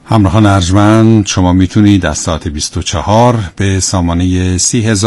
همراهان ارجمند، شما میتونید از ساعت 24 به سامانه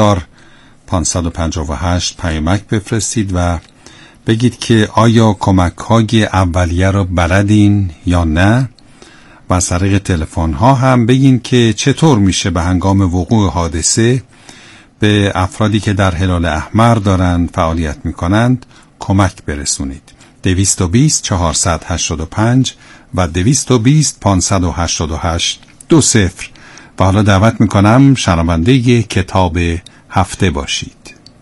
30558 پیامک بفرستید و بگید که آیا کمک‌های اولیه رو بلدین یا نه، و از طریق تلفن ها هم بگین که چطور میشه به هنگام وقوع حادثه به افرادی که در هلال احمر دارند فعالیت میکنند کمک برسونید. 220 485 و 220 588 20. و حالا دعوت میکنم شنونده کتاب هفته باشید.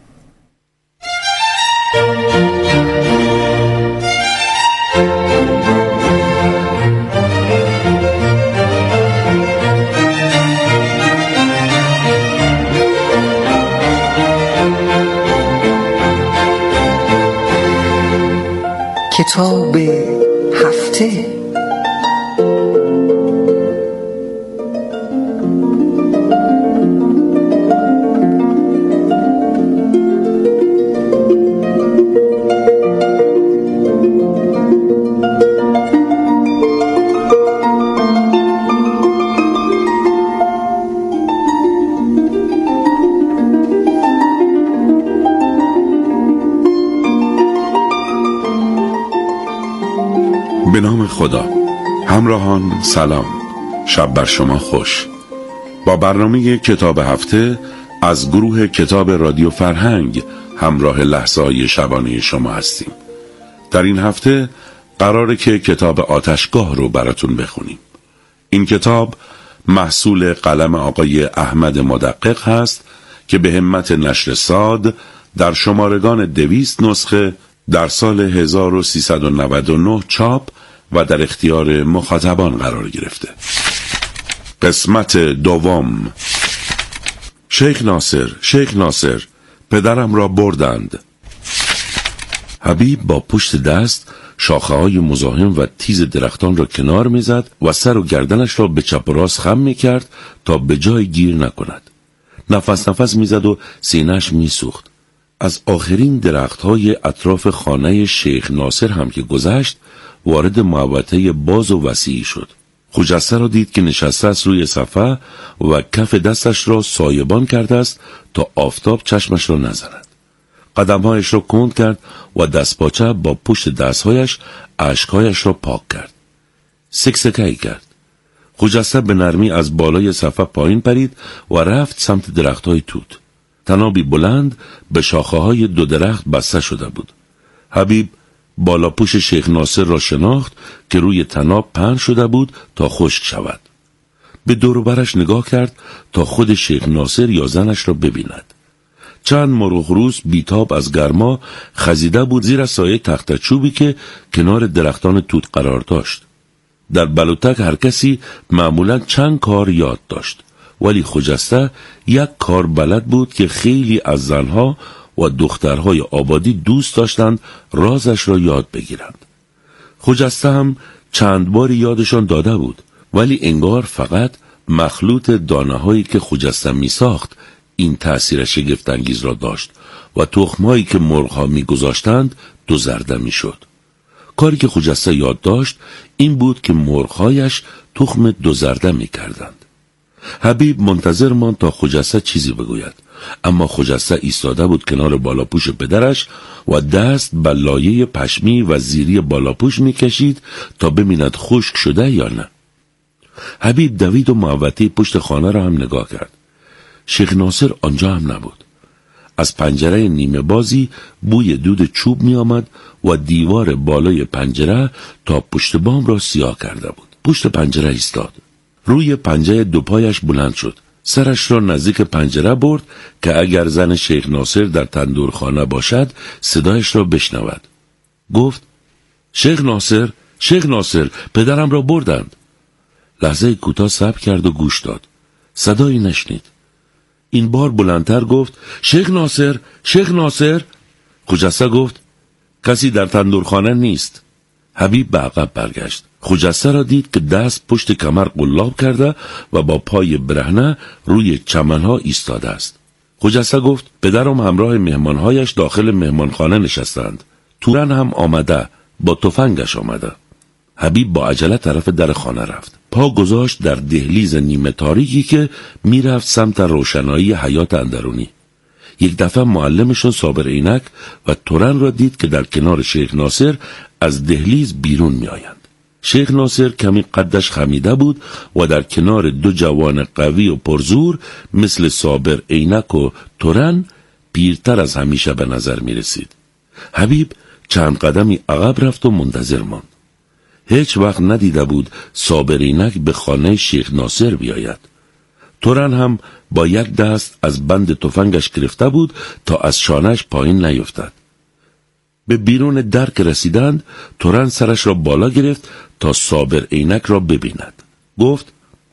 کتاب هفته. به نام خدا. همراهان سلام، شب بر شما خوش. با برنامه کتاب هفته از گروه کتاب رادیو فرهنگ همراه لحظه‌های شبانه شما هستیم. در این هفته قراره که کتاب آتشگاه رو براتون بخونیم. این کتاب محصول قلم آقای احمد مدقق هست که به همت نشر صاد در شمارگان 200 نسخه در سال 1399 چاپ و در اختیار مخاطبان قرار گرفته. قسمت دوم. شیخ ناصر پدرم را بردند. حبیب با پشت دست شاخه‌های مزاحم و تیز درختان را کنار می‌زد و سر و گردنش را به چپ و راست خم می‌کرد تا به جای گیر نکند. نفس می‌زد و سینه‌اش می‌سوخت. از آخرین درخت‌های اطراف خانه شیخ ناصر هم که گذشت، وارد محوطه باز و وسیعی شد. خجسته را دید که نشسته است روی صفحه و کف دستش را سایبان کرده است تا آفتاب چشمش را نزند. قدمهایش را کند کرد و دستپاچه با پشت دستهایش اشکهایش را پاک کرد. سکسکه‌ای کرد. خجسته به نرمی از بالای صفحه پایین پرید و رفت سمت درخت‌های توت. تنابی بلند به شاخه‌های دو درخت بسته شده بود. حبیب بالا پوش شیخ ناصر را شناخت که روی تناب پهن شده بود تا خشک شود. به دور و برش نگاه کرد تا خود شیخ ناصر یا زنش را ببیند. چند مرغ روز بیتاب از گرما خزیده بود زیر سایه تخت چوبی که کنار درختان توت قرار داشت. در بلوتک هر کسی معمولا چند کار یاد داشت، ولی خجسته یک کار بلد بود که خیلی از زنها و دخترهای آبادی دوست داشتند رازش را یاد بگیرند. خجسته هم چند باری یادشان داده بود، ولی انگار فقط مخلوط دانه هایی که خجسته می ساخت این تأثیر شگفت‌انگیز را داشت و تخمهایی که مرغ‌ها می گذاشتند دو زرده می شد. کاری که خجسته یاد داشت این بود که مرغ‌هایش تخم دو زرده می کردند. حبیب منتظر ماند تا خجسته چیزی بگوید، اما خجسته ایستاده بود کنار بالاپوش پدرش و دست به لایه پشمی و زیری بالاپوش میکشید تا ببیند خشک شده یا نه. حبیب دوید و محوطه پشت خانه را هم نگاه کرد. شیخ ناصر آنجا هم نبود. از پنجره نیمه بازی بوی دود چوب می آمد و دیوار بالای پنجره تا پشت بام را سیاه کرده بود. پشت پنجره ایستاد. روی پنجه دو پایش بلند شد. سرش را نزدیک پنجره برد که اگر زن شیخ ناصر در تندورخانه باشد صدایش را بشنود. گفت: شیخ ناصر پدرم را بردند. لحظه کوتاه صبر کرد و گوش داد. صدایی نشنید. این بار بلندتر گفت: شیخ ناصر. خجسته گفت: کسی در تندورخانه نیست. حبیب به عقب برگشت. خجسته را دید که دست پشت کمر قلاب کرده و با پای برهنه روی چمنها ایستاده است. خجسته گفت: پدرم همراه مهمانهایش داخل مهمانخانه نشستند. تورن هم آمده، با تفنگش آمده. حبیب با عجله طرف در خانه رفت. پا گذاشت در دهلیز نیمه تاریکی که میرفت سمت روشنایی حیات اندرونی. یک دفعه معلمشون صابر عینک و تورن را دید که در کنار شیخ ناصر از دهلیز بیرون می آیند. شیخ ناصر کمی قدش خمیده بود و در کنار دو جوان قوی و پرزور مثل صابر عینک و تورن پیرتر از همیشه به نظر می رسید. حبیب چند قدمی عقب رفت و منتظر ماند. هیچ وقت ندیده بود صابر عینک به خانه شیخ ناصر بیاید. تورن هم با یک دست از بند تفنگش گرفته بود تا از شانهش پایین نیفتد. به بیرون در که رسیدند تورن سرش را بالا گرفت تا صابر عینک را ببیند. گفت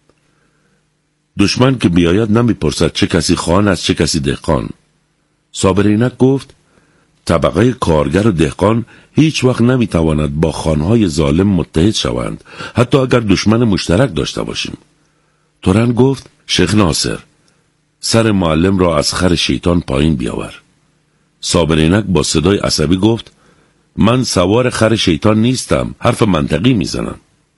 دشمن که بیاید نمیپرسد چه کسی خان است چه کسی دهقان. صابر عینک گفت طبقه کارگر و دهقان هیچ وقت نمیتواند با خانهای ظالم متحد شوند، حتی اگر دشمن مشترک داشته باشیم. تورن گفت شیخ ناصر سر معلم را از خر شیطان پایین بیاور. صابر عینک با صدای عصبی گفت من سوار خر شیطان نیستم، حرف منطقی میزنم.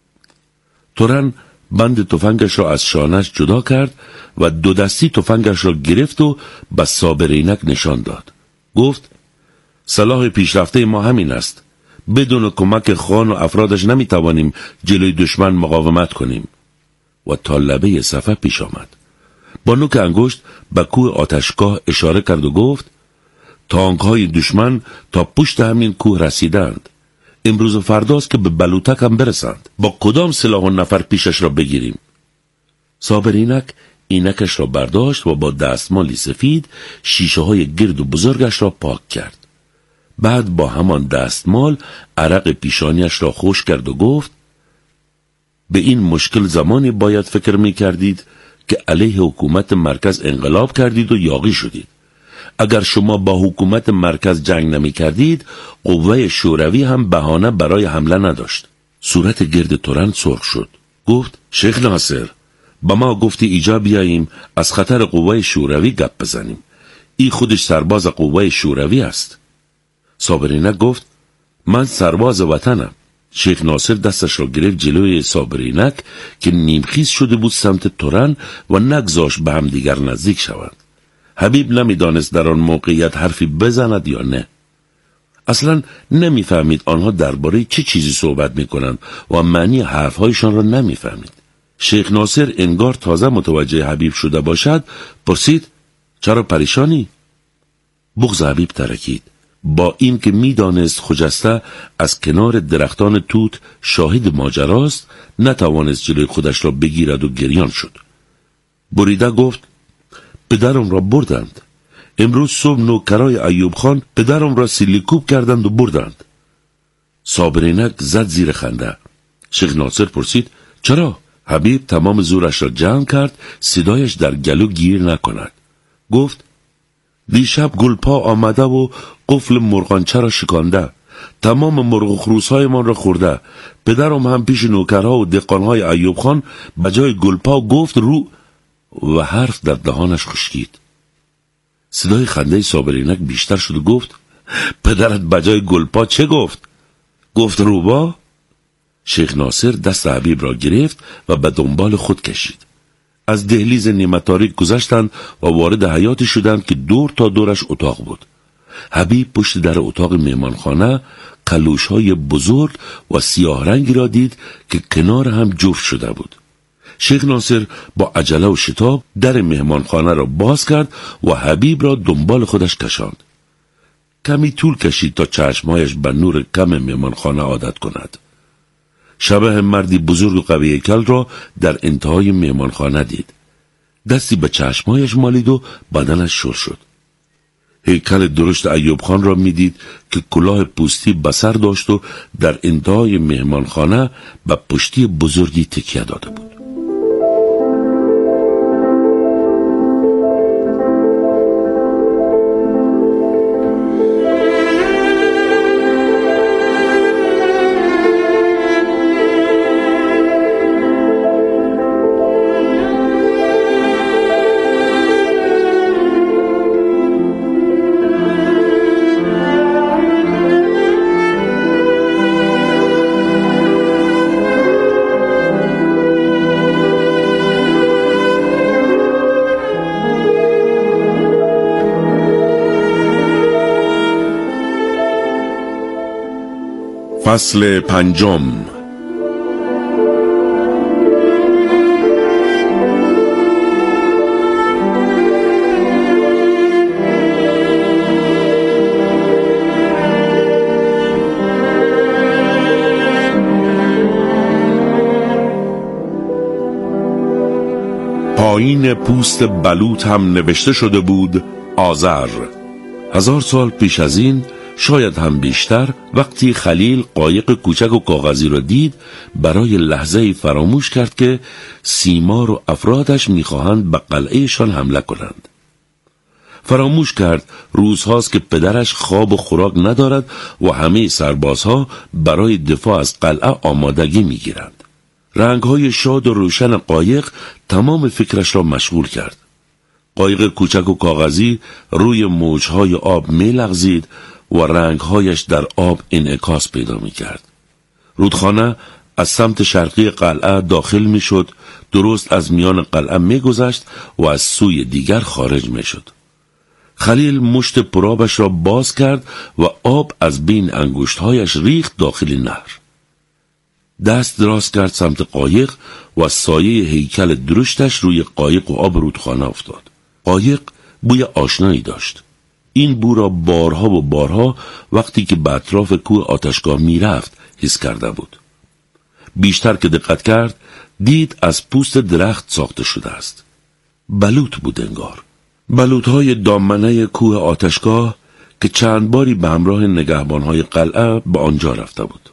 تورن بند تفنگش را از شانهش جدا کرد و دو دستی تفنگش را گرفت و به صابر عینک نشان داد. گفت سلاح پیشرفته ما همین است. بدون کمک خان و افرادش نمیتوانیم جلوی دشمن مقاومت کنیم. و تا لبه صفه پیش آمد. با نوک انگشت به کوه آتشگاه اشاره کرد و گفت تانک های دشمن تا پشت همین کوه رسیدند. امروز و فرداست که به بلوتک هم برسند. با کدام سلاح و نفر پیشش را بگیریم؟ صابر عینک عینکش را برداشت و با دستمالی سفید شیشه های گرد و بزرگش را پاک کرد. بعد با همان دستمال عرق پیشانیش را خشک کرد و گفت به این مشکل زمانی باید فکر می کردید که علیه حکومت مرکز انقلاب کردید و یاغی شدید. اگر شما با حکومت مرکز جنگ نمی کردید قوه شوروی هم بهانه برای حمله نداشت. صورت گرد تورن سرخ شد. گفت شیخ ناصر با ما گفتی ایجا بیاییم از خطر قوه شوروی گپ بزنیم. ای خودش سرباز قوه شوروی است. صابر عینک گفت من سرباز وطنم. شیخ ناصر دستش را گرفت جلوی صابر عینک که نیمخیز شده بود سمت تورن و نگذاشت به هم دیگر نزدیک شوند. حبیب نمیدانست در آن موقعیت حرفی بزند یا نه. اصلا نمیفهمید آنها درباره چه چیزی صحبت میکنند و معنی حرفهایشان را نمیفهمید. شیخ ناصر انگار تازه متوجه حبیب شده باشد پرسید چرا پریشانی؟ بغض حبیب ترکید. با این که میدانست خجسته از کنار درختان توت شاهد ماجراست نتوانست جلوی خودش را بگیرد و گریان شد. بریده گفت پدرم را بردند. امروز صبح نوکرای ایوب خان پدرم را سیلیکوب کردند و بردند. صابر عینک زد زیر خنده. شیخ ناصر پرسید چرا؟ حبیب تمام زورش را جمع کرد صدایش در گلو گیر نکند. گفت دیشب گلپا آمده و قفل مرغانچه را شکانده. تمام مرغ و خروس‌های من را خورده. پدرم هم پیش نوکرها و دهقان‌های ایوب خان بجای گلپا گفت رو و حرف در دهانش خشکید. صدای خنده صابر عینک بیشتر شد و گفت پدرت بجای گلپا چه گفت؟ گفت روبا؟ شیخ ناصر دست حبیب را گرفت و به دنبال خود کشید. از دهلیز نیمه تاریک گذشتند و وارد حیاتی شدند که دور تا دورش اتاق بود. حبیب پشت در اتاق مهمانخانه کلوش‌های بزرگ و سیاه رنگی را دید که کنار هم جفت شده بود. شیخ ناصر با عجله و شتاب در مهمانخانه را باز کرد و حبیب را دنبال خودش کشاند. کمی طول کشید تا چشمهایش به نور کم مهمانخانه عادت کند. شبح مردی بزرگ و قوی هیکل را در انتهای مهمانخانه دید. دستی به چشمهایش مالید و بدنش شل شد. هیکل درشت ایوب خان را میدید که کلاه پوستی به سر داشت و در انتهای مهمانخانه به پشتی بزرگی تکیه داده بود. فصل 5. پایین پوست بلوط هم نوشته شده بود آذر. 1000 سال پیش از این، شاید هم بیشتر، وقتی خلیل قایق کوچک و کاغذی را دید، برای لحظه‌ای فراموش کرد که سیمار و افرادش می‌خواهند به قلعهشان حمله کنند. فراموش کرد روزهاست که پدرش خواب و خوراک ندارد و همه سربازها برای دفاع از قلعه آمادگی می‌گیرند. رنگ‌های شاد و روشن قایق تمام فکرش را مشغول کرد. قایق کوچک و کاغذی روی موجهای آب می‌لغزید و رنگهایش در آب انعکاس پیدا می‌کرد. رودخانه از سمت شرقی قلعه داخل می‌شد، درست از میان قلعه می‌گذشت و از سوی دیگر خارج می‌شد. خلیل مشت پرآبش را باز کرد و آب از بین انگشت‌هایش ریخت داخل نهر. دست دراز کرد سمت قایق و سایه هیکل درشتش روی قایق و آب رودخانه افتاد. قایق بوی آشنایی داشت. این بو را بارها و بارها وقتی که به اطراف کوه آتشگاه میرفت حس کرده بود. بیشتر که دقت کرد، دید از پوست درخت ساخته شده است. بلوط بود انگار. بلوط‌های دامنه کوه آتشگاه که چند باری به همراه نگهبان‌های قلعه به آنجا رفته بود.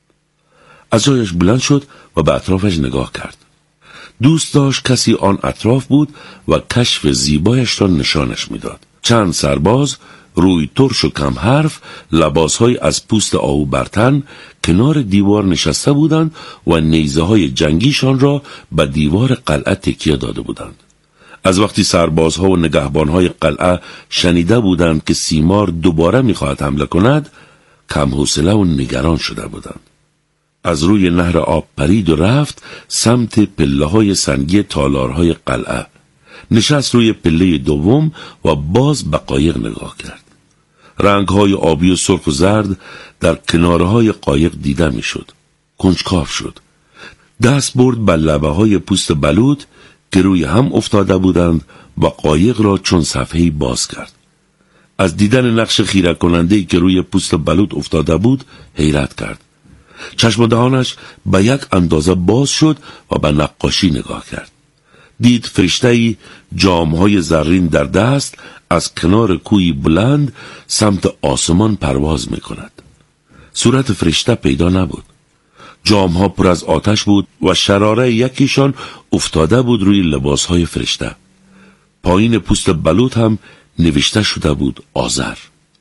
از جایش بلند شد و به اطرافش نگاه کرد. دوست داشت کسی آن اطراف بود و کشف زیبایش را نشانش میداد. چند سرباز روی ترش و کم حرف، لباسهای از پوست آهو برتن، کنار دیوار نشسته بودند و نیزه های جنگیشان را به دیوار قلعه تکیه داده بودند. از وقتی سربازها و نگهبانهای قلعه شنیده بودند که سیمار دوباره میخواهد حمله کند، کم حوصله و نگران شده بودند. از روی نهر آب پرید و رفت سمت پله‌های سنگی تالارهای قلعه. نشست روی پله دوم و باز به قایق نگاه کرد. رنگ‌های آبی و سرخ و زرد در کنارهای قایق دیده می‌شد. کنجکاو شد. دست برد به لبه‌های پوست بلوط که روی هم افتاده بودند و قایق را چون صفحه‌ای باز کرد. از دیدن نقش خیره کننده‌ای که روی پوست بلوط افتاده بود حیرت کرد. چشم و دهانش به یک اندازه باز شد و به نقاشی نگاه کرد. دید فرشته‌ای جام‌های زرین در دست از کنار کوهی بلند سمت آسمان پرواز می‌کند. صورت فرشته پیدا نبود. جام‌ها پر از آتش بود و شراره یکیشان افتاده بود روی لباس‌های فرشته. پایین پوست بلوط هم نوشته شده بود آذر.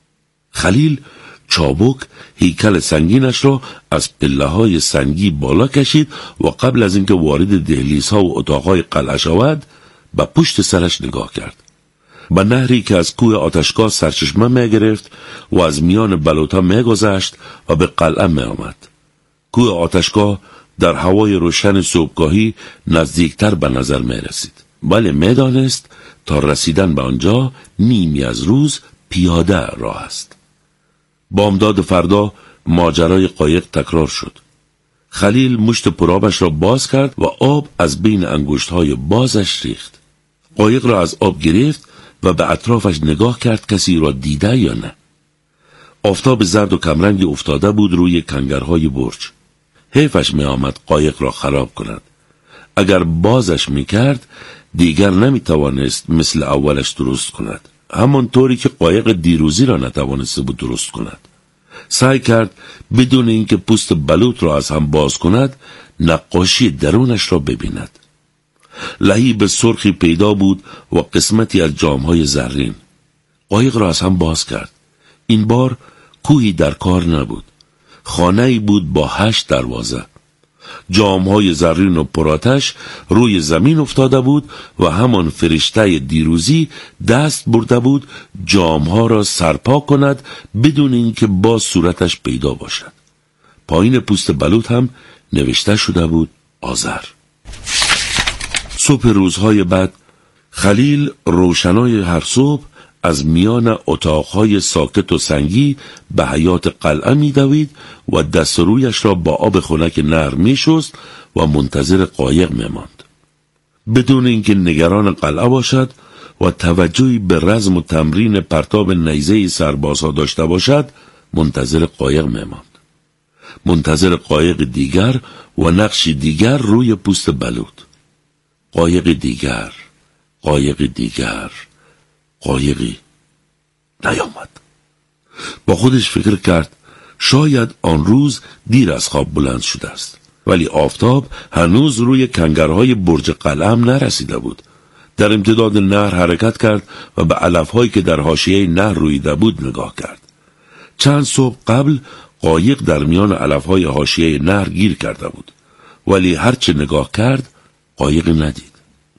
خلیل چابک هیکل سنگینش را از پله‌های سنگی بالا کشید و قبل از اینکه وارد دهلیزها و اتاقهای قلعه شود به پشت سرش نگاه کرد. به نهری که از کوه آتشگاه سرچشمه می‌گرفت و از میان بلوط‌ها می‌گذشت و به قلعه می‌آمد. کوه آتشگاه در هوای روشن صبحگاهی نزدیکتر به نظر می‌رسید، ولی می‌دانست تا رسیدن به آنجا نیمی از روز پیاده راه است. بامداد فردا ماجرای قایق تکرار شد. خلیل مشت پرآبش را باز کرد و آب از بین انگشت‌های بازش ریخت. قایق را از آب گرفت و به اطرافش نگاه کرد کسی را دیده یا نه. آفتاب زرد و کمرنگی افتاده بود روی کنگرهای برج. حیفش می آمد قایق را خراب کند. اگر بازش می کرد دیگر نمی توانست مثل اولش درست کند. همانطوری که قایق دیروزی را نتوانسته بود درست کند. سعی کرد بدون اینکه پوست بلوط را از هم باز کند نقاشی درونش را ببیند. لهیب سرخی پیدا بود و قسمتی از جامهای زرین. قایق را از هم باز کرد. این بار کوهی در کار نبود. خانه‌ای بود با 8 دروازه. جامهای زرین و پرآتش روی زمین افتاده بود و همان فرشته دیروزی دست برده بود جامها را سرپا کند بدون اینکه باز صورتش پیدا باشد. پایین پوست بلوط هم نوشته شده بود آذر. صبح روزهای بعد خلیل روشنای هر صبح از میان اتاقهای ساکت و سنگی به حیاط قلعه می‌دوید و دست رویش را با آب خنک نرم می‌شست و منتظر قایق می‌ماند. بدون اینکه نگران قلعه باشد و توجهی به رزم و تمرین پرتاب نیزه سربازها داشته باشد، منتظر قایق می‌ماند. منتظر قایق دیگر و نقشی دیگر روی پوست بلوط. قایق دیگر، قایق دیگر، قایقی نیامد. با خودش فکر کرد شاید آن روز دیر از خواب بلند شده است، ولی آفتاب هنوز روی کنگرهای برج قلعه هم نرسیده بود. در امتداد نهر حرکت کرد و به علفهایی که در حاشیه نهر رویده بود نگاه کرد. چند صبح قبل قایق در میان علفهای حاشیه نهر گیر کرده بود، ولی هرچه نگاه کرد قایق ندید.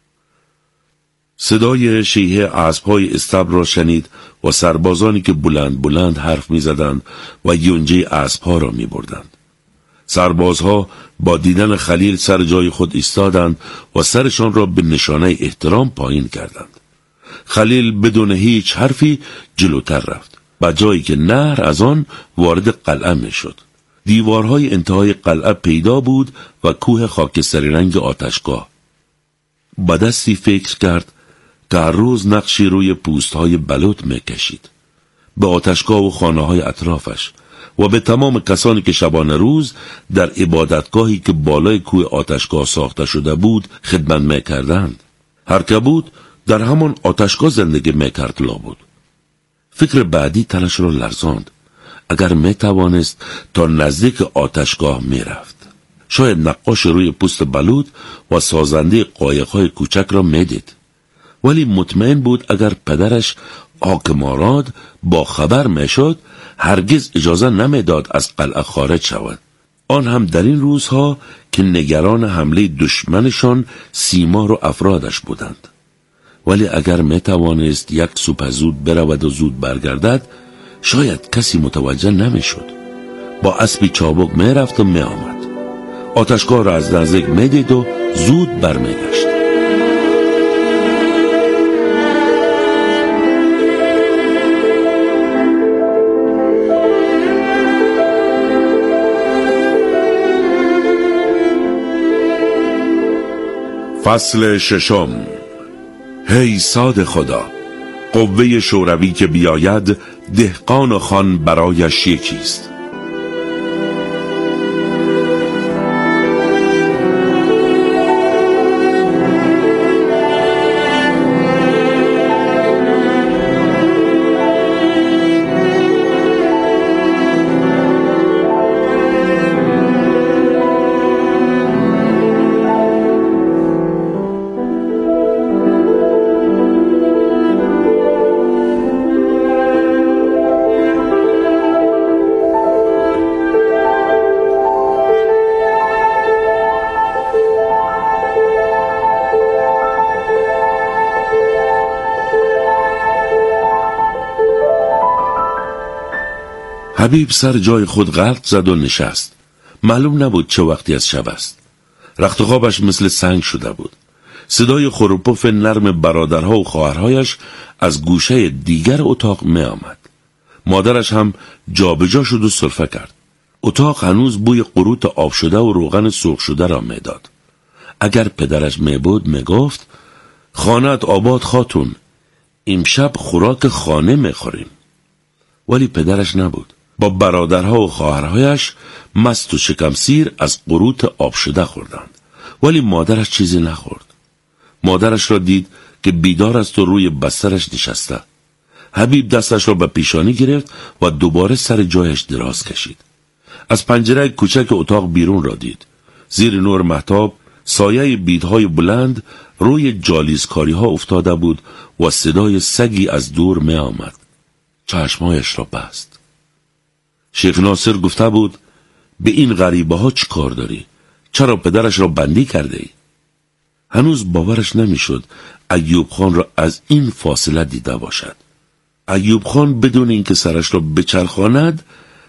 صدای شیهه اسب‌های استبل را شنید و سربازانی که بلند بلند حرف می‌زدند و یونجه اسب‌ها را می‌بردند. سربازها با دیدن خلیل سر جای خود ایستادند و سرشان را به نشانه احترام پایین کردند. خلیل بدون هیچ حرفی جلوتر رفت، به جایی که نهر از آن وارد قلعه می‌شد. دیوارهای انتهای قلعه پیدا بود و کوه خاکستری رنگ آتشگاه. با دستی فکر کرد که هر روز نقشی روی پوستهای بلوط می‌کشید. به آتشگاه و خانه‌های اطرافش و به تمام کسانی که شبانه روز در عبادتگاهی که بالای کوه آتشگاه ساخته شده بود خدمت می‌کردند. هر که بود در همان آتشگاه زندگی می‌کرد لابد. فکر بعدی تنش را لرزاند. اگر می‌توانست تا نزدیک آتشگاه می‌رفت، شاید نقاش روی پوست بلوط و سازنده قایق‌های کوچک را می‌دید. ولی مطمئن بود اگر پدرش حاکم آراد با خبر میشد هرگز اجازه نمیداد از قلعه خارج شود. آن هم در این روزها که نگران حمله دشمنشان سیمار و افرادش بودند. ولی اگر میتوانست یک صبح زود برود و زود برگردد، شاید کسی متوجه نمیشد. با اسبی چابک میرفت و میآمد. آتشگاه را از نزدیک میدید و زود برمیگشت. فصل ششم. هی صاد خدا، قوه شوروی که بیاید دهقان و خان برایش یکیست. حبیب سر جای خود غلط زد و نشست. معلوم نبود چه وقتی از شب است. رخت خوابش مثل سنگ شده بود. صدای خروپف نرم برادرها و خواهرهایش از گوشه دیگر اتاق می آمد. مادرش هم جابجا شد و سرفه کرد. اتاق هنوز بوی قروت آب شده و روغن سرخ شده را می داد. اگر پدرش می بود می گفت خانه‌ات آباد خاتون، امشب خوراک خانه می خوریم. ولی پدرش نبود. با برادرها و خواهرهایش مست و شکم سیر از قروت آب شده خوردند. ولی مادرش چیزی نخورد. مادرش را دید که بیدار است و روی بسترش نشسته. حبیب دستش را به پیشانی گرفت و دوباره سر جایش دراز کشید. از پنجره کوچک اتاق بیرون را دید. زیر نور مهتاب سایه بیدهای بلند روی جالیزکاری ها افتاده بود و صدای سگی از دور می آمد. چشمایش را بست. شیخ ناصر گفته بود به این غریبه ها چی کار داری؟ چرا پدرش را بندی کرده ای؟ هنوز باورش نمیشد ایوب خان را از این فاصله دیده باشد. ایوب خان بدون اینکه سرش را بچرخاند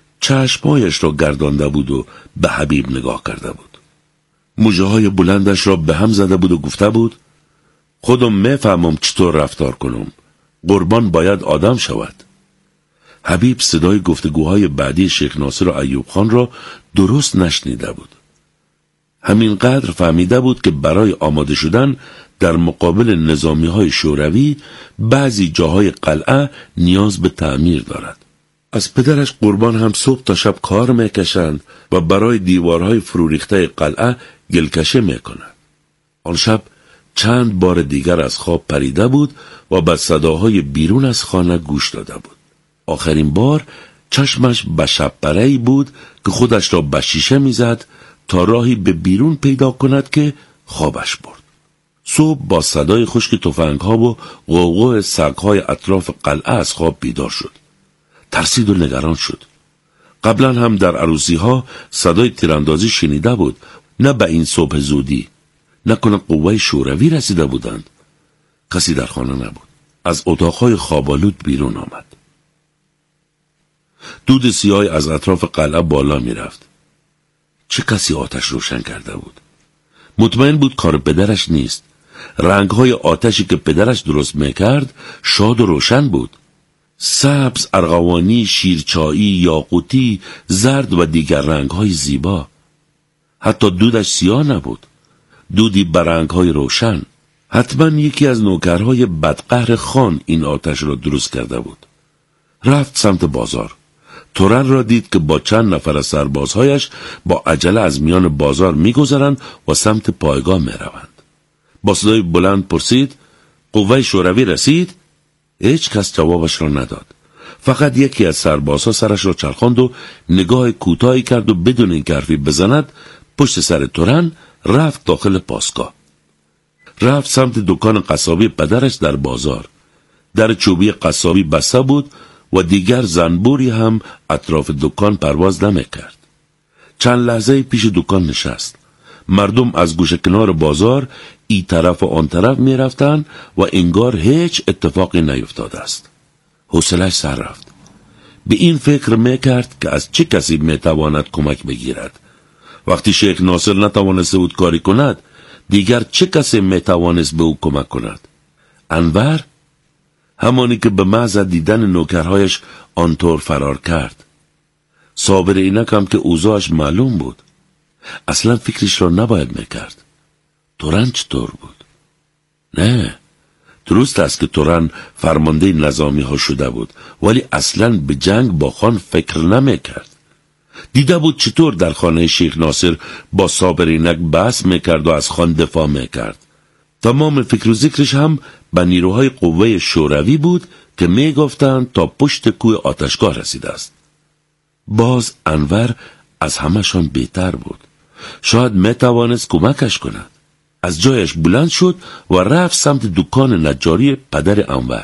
چشمایش را گردانده بود و به حبیب نگاه کرده بود. موجه های بلندش را به هم زده بود و گفته بود خودم میفهمم چطور رفتار کنم. قربان باید آدم شود. حبیب صدای گفتگوهای بعدی شیخ ناصر و ایوب خان را درست نشنیده بود. همینقدر فهمیده بود که برای آماده شدن در مقابل نظامی‌های شوروی بعضی جاهای قلعه نیاز به تعمیر دارد. از پدرش قربان هم صبح تا شب کار میکشند و برای دیوارهای فروریخته قلعه گلکشه میکنند. آن شب چند بار دیگر از خواب پریده بود و به صداهای بیرون از خانه گوش داده بود. آخرین بار چشمش به شب پره‌ای بود که خودش را به شیشه میزد تا راهی به بیرون پیدا کند که خوابش برد. صبح با صدای خشک تفنگ‌ها و غوغای سگ‌های اطراف قلعه از خواب بیدار شد. ترسید و نگران شد. قبلا هم در عروسی‌ها صدای تیراندازی شنیده بود، نه به این صبح زودی. نکنه قوه شوروی رسیده بودند. کسی در خانه نبود. از اتاقهای خوابالود بیرون آمد. دود سیاه از اطراف قلعه بالا می رفت. چه کسی آتش روشن کرده بود؟ مطمئن بود کار پدرش نیست. رنگهای آتشی که پدرش درست میکرد شاد و روشن بود. سبز، ارغوانی، شیرچایی، یاقوتی، زرد و دیگر رنگهای زیبا. حتی دودش سیاه نبود. دودی به رنگهای روشن. حتما یکی از نوکرهای بدقهر خان این آتش را درست کرده بود. رفت سمت بازار. تورن را دید که با چند نفر از سربازهایش با عجله از میان بازار میگذرند و سمت پایگاه میروند. با صدای بلند پرسید: قوه شوروی رسید؟ هیچ کس جوابش را نداد. فقط یکی از سربازها سرش را چرخاند و نگاه کوتاهی کرد و بدون اینکه حرفی بزند پشت سر تورن رفت داخل پاسگاه. رفت سمت دکان قصابی پدرش در بازار. در چوبی قصابی بسته بود و دیگر زنبوری هم اطراف دکان پرواز نمی‌کرد. چند لحظه پیش دکان نشست. مردم از گوشه کنار بازار ای طرف و آن طرف می رفتن و انگار هیچ اتفاقی نیفتاده است. حوصله‌اش سر رفت. به این فکر می کرد که از چه کسی می تواند کمک بگیرد. وقتی شیخ ناصر نتوانسته بود کاری کند، دیگر چه کسی می توانست به او کمک کند؟ انور؟ همانی که به محض دیدن نوکرهایش آنطور فرار کرد. صابر اینک هم که اوضاعش معلوم بود. اصلا فکرش را نباید میکرد. تورن چطور بود؟ نه، درست است که تورن فرمانده نظامی ها شده بود، ولی اصلا به جنگ با خان فکر نمیکرد. دیده بود چطور در خانه شیخ ناصر با صابر اینک بحث میکرد و از خان دفاع میکرد. تمام فکر و ذکرش هم به نیروهای قوه شوروی بود که میگفتند تا پشت کوه آتشگاه رسیده است. باز انور از همشان بهتر بود. شاید میتوانست کمکش کند. از جایش بلند شد و رفت سمت دکان نجاری پدر انور.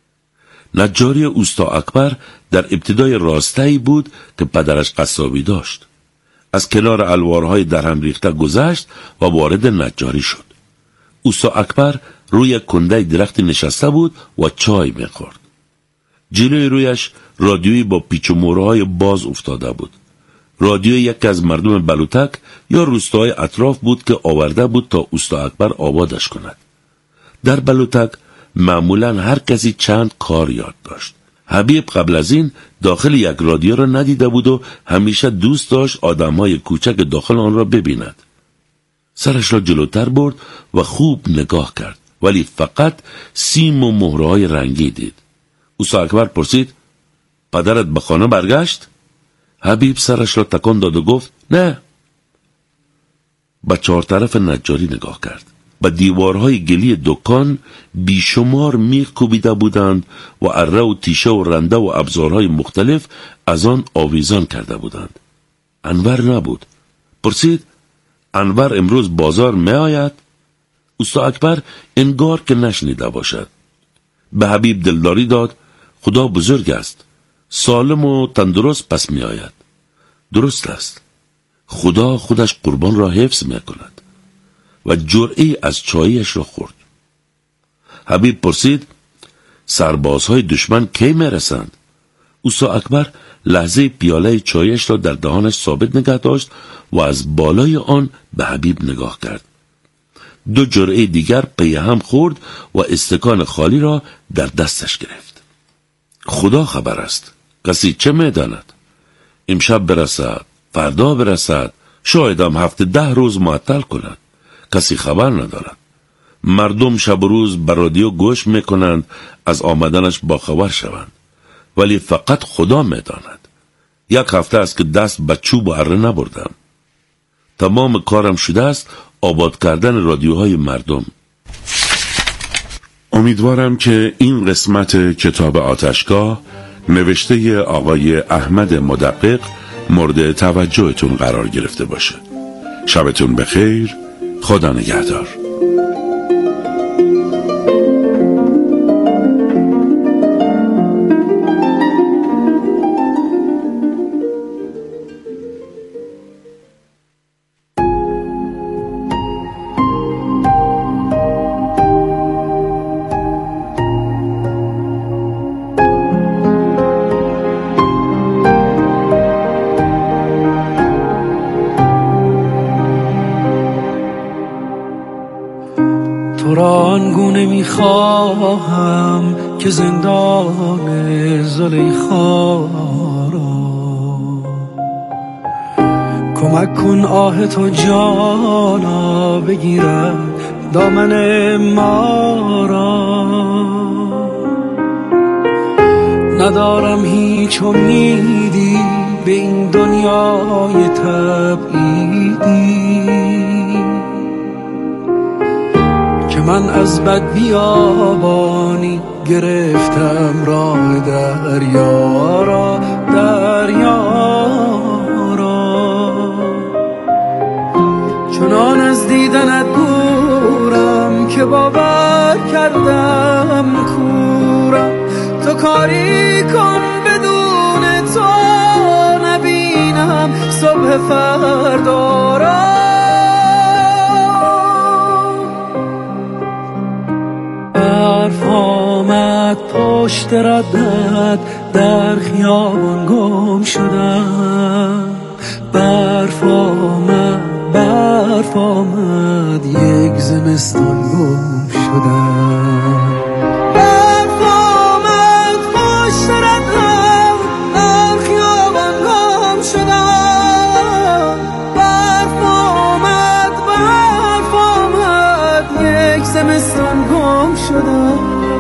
نجاری اوستا اکبر در ابتدای راسته‌ای بود که پدرش قصابی داشت. از کنار الوارهای در هم ریخته گذشت و وارد نجاری شد. اوستا اکبر روی کنده درخت نشسته بود و چای میخورد. جلوی رویش رادیویی با پیچ و مورهای باز افتاده بود. رادیو یکی از مردم بلوتک یا روستاهای اطراف بود که آورده بود تا اوستا اکبر آبادش کند. در بلوتک معمولا هر کسی چند کار یاد داشت. حبیب قبل از این داخل یک رادیو را ندیده بود و همیشه دوست داشت آدمهای کوچک داخل آن را ببیند. سرش را جلوتر برد و خوب نگاه کرد، ولی فقط سیم و مهرهای رنگی دید. اوستا اکبر پرسید: پدرت به خانه برگشت؟ حبیب سرش را تکان داد و گفت: نه. به چهار طرف نجاری نگاه کرد. به دیوارهای گلی دکان بیشمار میخ کوبیده بودند و اره و تیشه و رنده و ابزارهای مختلف از آن آویزان کرده بودند. انور نبود. پرسید: انور امروز بازار می آید؟ اوستا اکبر انگار که نشنیده باشد. به حبیب دلداری داد: خدا بزرگ است. سالم و تندرست پس می آید. درست است. خدا خودش قربان را حفظ می کند. و جرعی از چایش را خورد. حبیب پرسید: سربازهای دشمن کی می رسند؟ اوستا اکبر لحظه پیاله چایش را در دهانش ثابت نگه داشت و از بالای آن به حبیب نگاه کرد. 2 جرعه دیگر پی هم خورد و استکان خالی را در دستش گرفت. خدا خبر است، کسی چه میداند؟ امشب برسد، فردا برسد، شاید هم هفته 10 روز معطل کند. کسی خبر ندارد. مردم شب و روز بر رادیو گوش میکنند از آمدنش باخبر شوند، ولی فقط خدا میداند. 1 هفته است که دست به چوب و اره نبردم. تمام کارم شده است آباد کردن رادیوهای مردم. امیدوارم که این قسمت کتاب آتشگاه نوشته آقای احمد مدقق مورد توجهتون قرار گرفته باشه. شبتون بخیر. خدا نگهدار. تو را آنگونه میخواهم که زندان زلیخا را کمک کن آه تو جانا بگیرد دامن ما را. ندارم هیچ امیدی به این دنیای تبعیدی که من از بد بیابانی گرفتم راه دریا را، دریا را. چنان از دیدنت دورم که باور کردم کورم. تو کاری کن بدون تو نبینم صبح فردا را. برف آمد پشت ردت در خیابان گم شدم. برف آمد یک زمستان گم شدم. برف آمد پشت ردت در خیابان گم شدم. برف آمد یک زمستان گم شدم.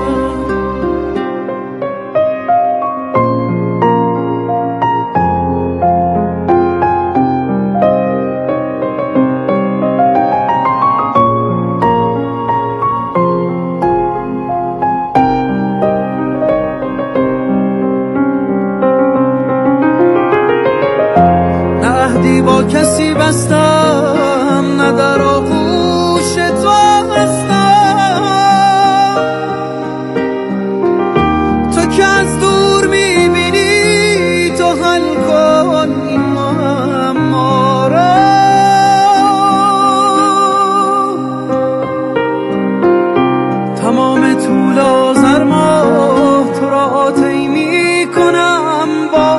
با کسی بستم نه در آغوش تو هستم. تو که از دور میبینی تو حل کن این معما را. تمام طول و زرما تو را طی میکنم با